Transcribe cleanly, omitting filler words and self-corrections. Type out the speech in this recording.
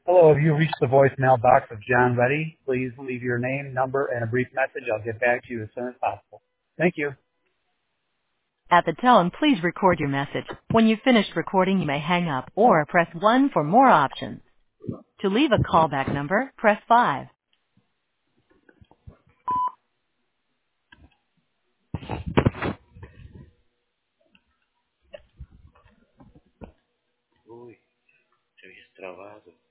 Hello, have you reached the voicemail box of John Reddy? Please leave your name, number, and a brief message. I'll get back to you as soon as possible. Thank you. At the tone, please record your message. When you've finished recording, you may hang up or press 1 for more options. To leave a callback number, press 5. Uy, se había trabado.